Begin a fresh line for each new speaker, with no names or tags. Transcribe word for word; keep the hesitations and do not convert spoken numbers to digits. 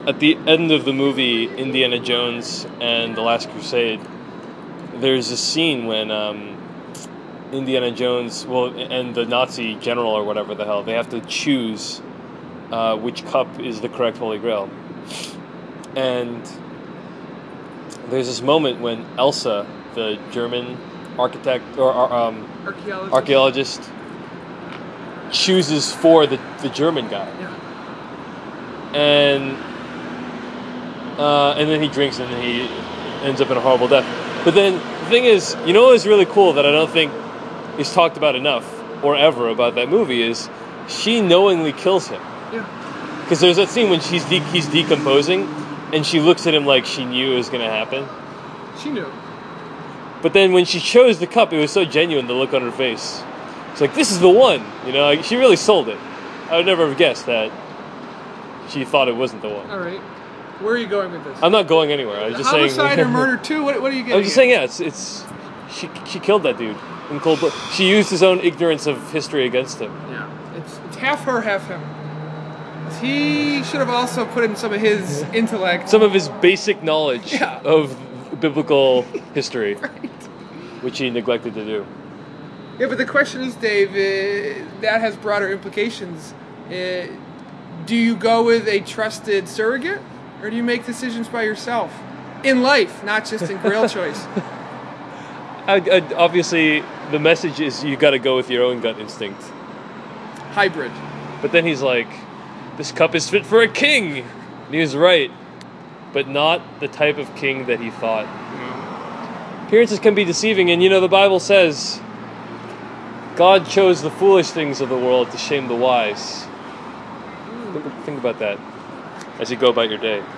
At the end of the movie Indiana Jones and the Last Crusade, there's a scene when um, Indiana Jones, well, and the Nazi general or whatever the hell, they have to choose uh, which cup is the correct Holy Grail. And there's this moment when Elsa, the German architect or um,
Archaeologist.
archaeologist, chooses for the, the German guy.
Yeah.
And uh, and then he drinks and he ends up in a horrible death. But then the thing is, you know what is really cool that I don't think is talked about enough or ever about that movie is she knowingly kills him.
Yeah.
Because there's that scene when she's de- he's decomposing and she looks at him like she knew it was going to happen.
She knew.
But then when she chose the cup, it was so genuine, the look on her face. It's like, this is the one. You know, like, she really sold it. I would never have guessed that she thought it wasn't the one.
All right. Where are you going with this?
I'm not going anywhere. I was just saying.
Homicide or murder two? What, what are you getting
I was just
at?
saying, yeah, it's it's she she killed that dude in cold blood. She used his own ignorance of history against him.
Yeah. It's, it's half her, half him. He should have also put in some of his intellect.
Some of his basic knowledge
Yeah.
of biblical history,
Right.
which he neglected to do.
Yeah, but the question is, Dave, uh, that has broader implications. Uh, do you go with a trusted surrogate, or do you make decisions by yourself? In life, not just in Grail choice.
I, I, obviously, the message is you got to go with your own gut instinct.
Hybrid.
But then he's like, this cup is fit for a king. And he was right, but not the type of king that he thought. Appearances can be deceiving, and you know, the Bible says God chose the foolish things of the world to shame the wise. Think, think about that as you go about your day.